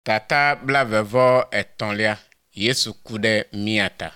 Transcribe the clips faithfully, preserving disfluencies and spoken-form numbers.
Tata blavevo etonlia, Yesu kude miata.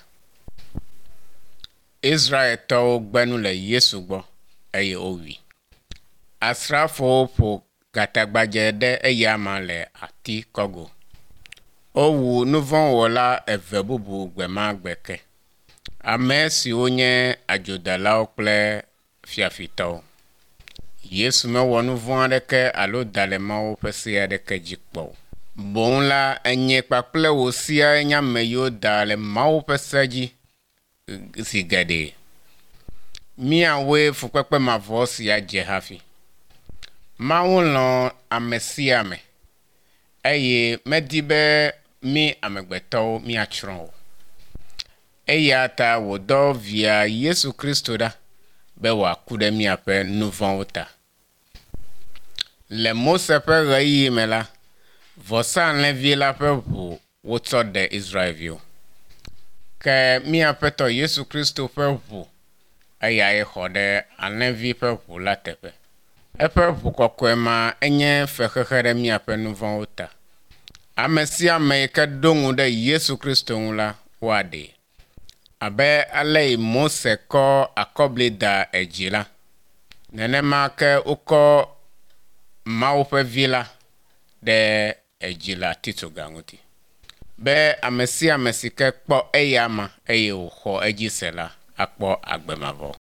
Israel to gbenu le Yesu gbo, eye owi. Asrafo po gatagbaje de eyama le ati kogo. Owu nuvon wola eve bubu gbema gbeke. Ame si onye ajodala okple fiafito. Yesu me wo nuvon adeke alo dalema wo pese adeke jikpo. Bon la enye kpakple wo sia enya me yo dale mawo pese ji sigade. Mi awe fukpekpe mavo sia jehafi. Mawo lon amesia me. Eye medibe mi amegbeto mi achron. Eya ta wodo via Yesu Kristo da be wa kude mi ape nuvon ota. Le Mose pe rayi me la vosan le vie la pe pour woto de Israel view. Ke mi apeto Yesu Kristo pe pour eya e hode anenvi pe pour la tepe. E pe pour kokwema enye fekhere mi ape nuvon ota. Amesia me ke dongu de Yesu Kristo la wade. Abe alei Mose ko akoble da ejila. Nenema ke uko maupe vila de ejila tito ganguti. Be amesia mesike kpo eyama eye uho ejisela akpo agbemavo.